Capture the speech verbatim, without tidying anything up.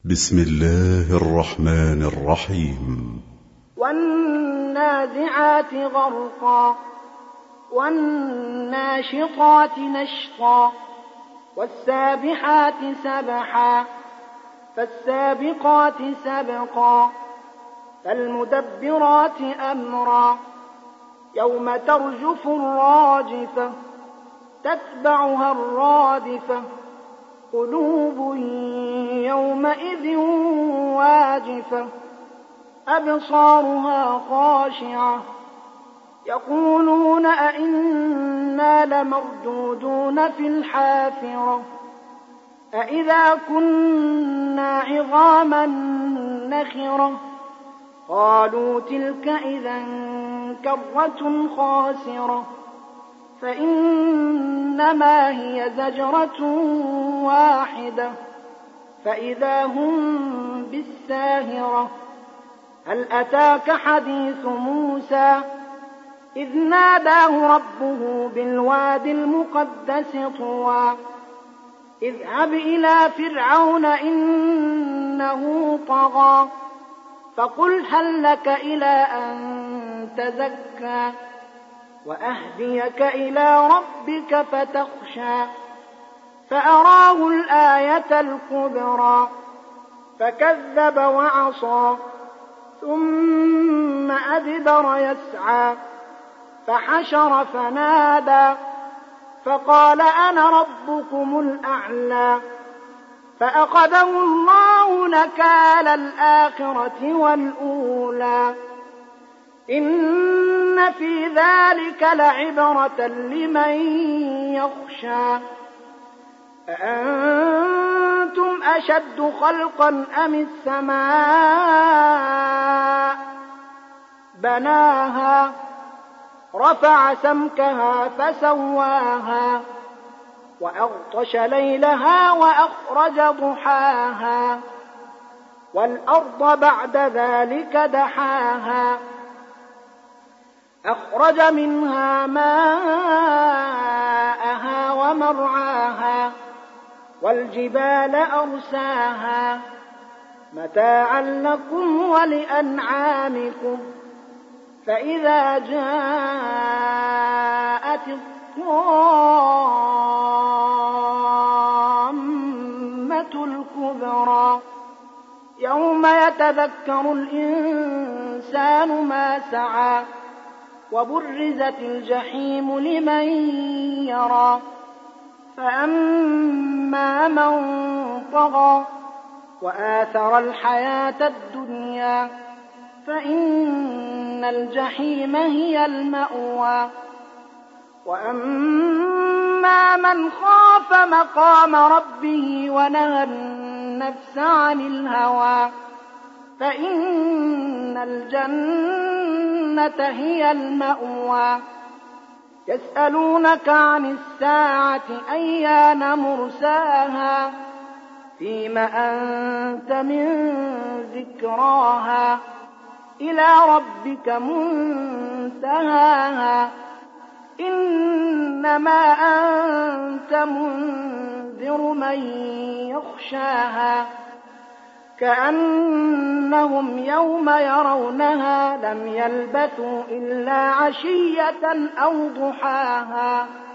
بسم الله الرحمن الرحيم. والنازعات غرقا والناشطات نشطا والسابحات سبحا فالسابقات سبقا فالمدبرات أمرا يوم ترجف الراجفة تتبعها الرادفة قلوب يومئذ واجفة أبصارها خاشعة يقولون أئنا لمردودون في الحافرة أئذا كنا عظاما نخرة قالوا تلك إذا كرة خاسرة فإنما هي زجرة واحدة فإذا هم بالساهرة هل أتاك حديث موسى إذ ناداه ربه بالواد المقدس طوى اذهب إلى فرعون إنه طغى فقل هل لك إلى أن تزكى وأهديك إلى ربك فتخشى فأراه الآية الكبرى فكذب وعصى ثم أدبر يسعى فحشر فنادى فقال أنا ربكم الأعلى فأخذه الله نكال الآخرة والأولى إن في ذلك لعبرة لمن يخشى أأنتم أشد خلقا أم السماء بناها رفع سمكها فسواها وأغطش ليلها وأخرج ضحاها والأرض بعد ذلك دحاها أخرج منها ماءها ومرعاها والجبال أرساها متاعا لكم ولأنعامكم فإذا جاءت الطامة الكبرى يوم يتذكر الإنسان ما سعى وبرزت الجحيم لمن يرى فأما من طغى وآثر الحياة الدنيا فإن الجحيم هي المأوى وأما من خاف مقام ربه ونهى النفس عن الهوى فإن الجنة هي المأوى يسألونك عن الساعة أيان مرساها فيم أنت من ذكراها إلى ربك منتهاها إنما أنت منذر من يخشاها كأنهم يوم يرونها لم يلبثوا إلا عشية أو ضحاها